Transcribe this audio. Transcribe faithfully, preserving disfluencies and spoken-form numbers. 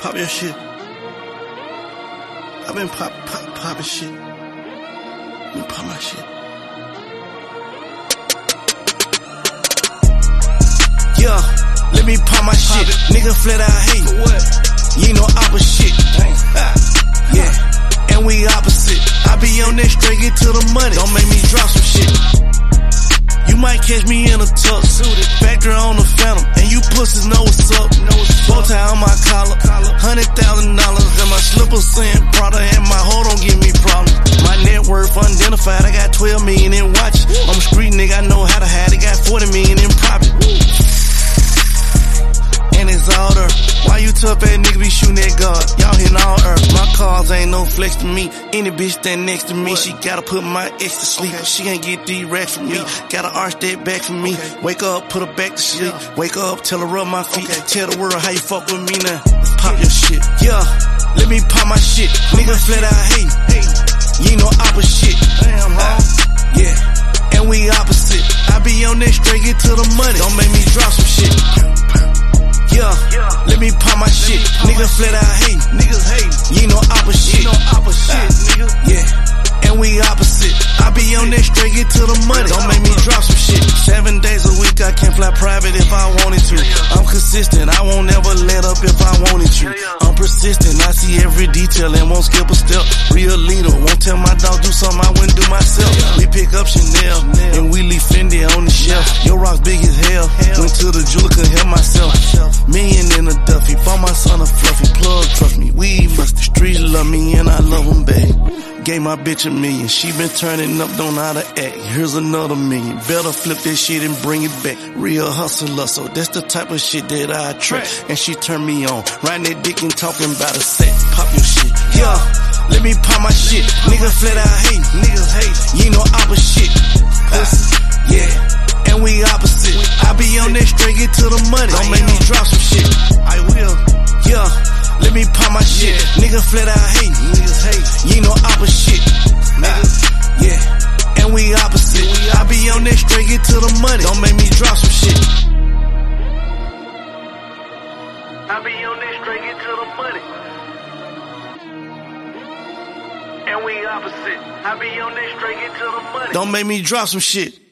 Pop your shit. I've been pop, pop, popping shit. Let me pop my shit. Yeah, let me pop my shit. Nigga flat out hate. For what? You ain't no opposite. Ah, yeah, and we opposite. I be on that straight, get to the money. Don't make me drop some shit. You might catch me in a tux, factory on the Phantom, and you pussies know what's up. Bow tie on my collar, hundred thousand dollars, and my slippers saying Prada, and my hoe don't give me problems. My net worth unidentified, I got twelve million in watches. I'm a street nigga, I know how to hide it, got forty million in profit. And it's all there. Why you tough ass niggas be shooting at God? Y'all hitting all earth. My cars ain't no flex to me. Any bitch stand next to me, what? She gotta put my ex to sleep. Okay. She can't get these racks from me. Yeah. Gotta arch that back from me. Okay. Wake up, put her back to sleep. Yeah. Wake up, tell her rub my feet. Okay. Tell the world how you fuck with me now. Let's pop your shit. Yeah, let me pop my shit. Nigga flat out hate. Hey, you ain't no opposite. Damn, huh? Yeah, and we opposite. I be on that straight, get to the money. Don't make me drop some shit. Yeah, let me pop my shit. Nigga flat out hate. Niggas hate. You ain't no opposite. You ain't no opposite, nigga. Yeah, and we opposite. I be on that straight, get to the money. Don't make me drop some shit. Seven days a week, I can fly private if I wanted to. I'm consistent, I won't ever let up if I wanted to. I'm persistent, I see every detail and won't skip a step. Real leader, won't tell my dog do something I wouldn't do myself. We pick up Chanel, and we leave Fendi on the shelf. Your rock's big as hell. Went to the jeweler, couldn't help myself. Million in a Duffy, bought my son a fluffy plug, trust me, we must. The streets love me and I love them back. Gave my bitch a million, she been turning up, don't know how to act. Here's another million, better flip that shit and bring it back. Real hustler, so that's the type of shit that I attract. And she turned me on, riding that dick and talking about a set. Pop your shit, yeah, let me pop my shit. Nigga flat out hate, niggas hate. You ain't no opposite, ah, yeah, and we opposite. I be on that straight, get to the money. Don't make me drop some shit. I will, yeah, let me pop my shit. Nigga flat out hate, niggas hate. You ain't no opposite, niggas, yeah, and we opposite. I be on that straight, get to the money. Don't make me drop some shit. I be on that straight, get to the money. And we opposite. I be on that straight, get to the money. Don't make me drop some shit.